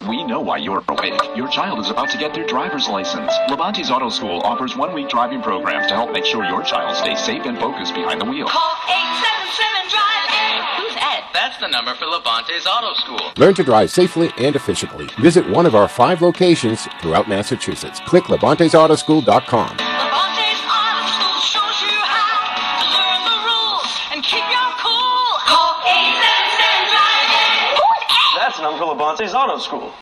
We know why you're awake. Your child is about to get their driver's license. Levante's Auto School offers one-week driving programs to help make sure your child stays safe and focused behind the wheel. Call 877-DRIVE-ED. Who's Ed? That's the number for Levante's Auto School. Learn to drive safely and efficiently. Visit one of our 5 locations throughout Massachusetts. Click LevantesAutoschool.com. Levante's Auto School shows you how to learn the rules and keep your cool. Call 877-DRIVE-ED. Who's Ed? That's the number for Levante's Auto School.